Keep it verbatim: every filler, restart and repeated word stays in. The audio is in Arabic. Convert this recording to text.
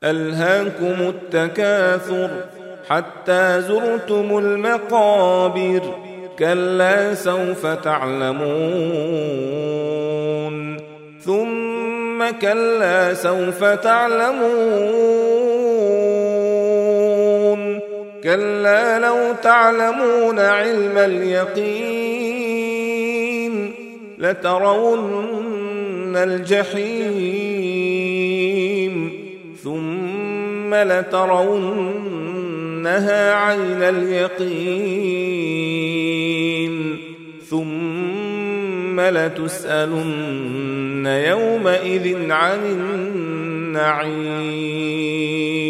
ألهاكم التكاثر حتى زرتم المقابر كلا سوف تعلمون ثم كلا سوف تعلمون كلا لو تعلمون علم اليقين لترون الجحيم ثم لترونها عين اليقين ثم لتسألن يومئذ عن النعيم.